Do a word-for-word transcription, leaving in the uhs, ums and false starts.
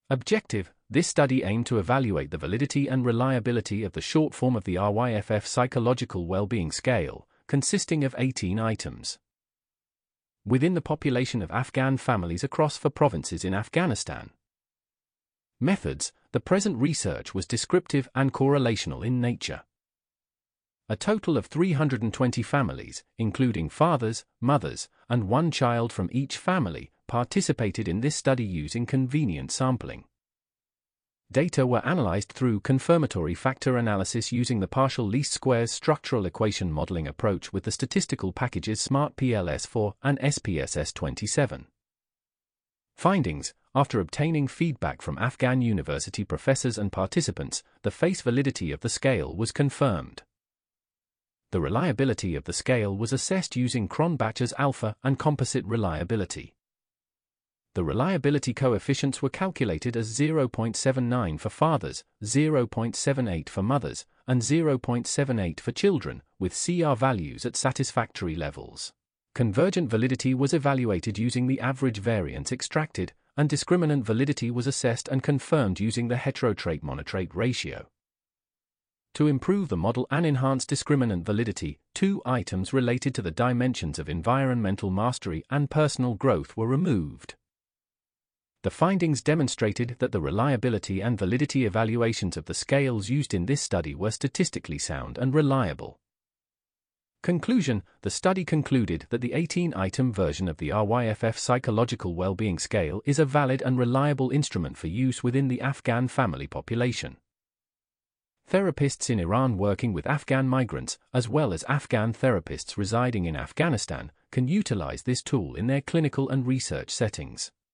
Objective: this study aimed to evaluate the validity and reliability of the short form of the R Y F F Psychological Wellbeing Scale, consisting of eighteen items, within the population of Afghan families across four provinces in Afghanistan. Methods: the present research was descriptive and correlational in nature. A total of three hundred twenty families, including fathers, mothers, and one child from each family, participated in this study using convenient sampling. Data were analyzed through confirmatory factor analysis using the partial least squares structural equation modeling approach with the statistical packages SMART P L S four and S P S S twenty-seven. Findings: after obtaining feedback from Afghan university professors and participants, the face validity of the scale was confirmed. The reliability of the scale was assessed using Cronbach's alpha and composite reliability. The reliability coefficients were calculated as zero point seven nine for fathers, zero point seven eight for mothers, and zero point seven eight for children, with C R values at satisfactory levels. Convergent validity was evaluated using the average variance extracted, and discriminant validity was assessed and confirmed using the heterotrait-monotrate ratio. To improve the model and enhance discriminant validity, two items related to the dimensions of environmental mastery and personal growth were removed. The findings demonstrated that the reliability and validity evaluations of the scales used in this study were statistically sound and reliable. Conclusion: the study concluded that the eighteen-item version of the R Y F F Psychological Wellbeing Scale is a valid and reliable instrument for use within the Afghan family population. Therapists in Iran working with Afghan migrants, as well as Afghan therapists residing in Afghanistan, can utilize this tool in their clinical and research settings.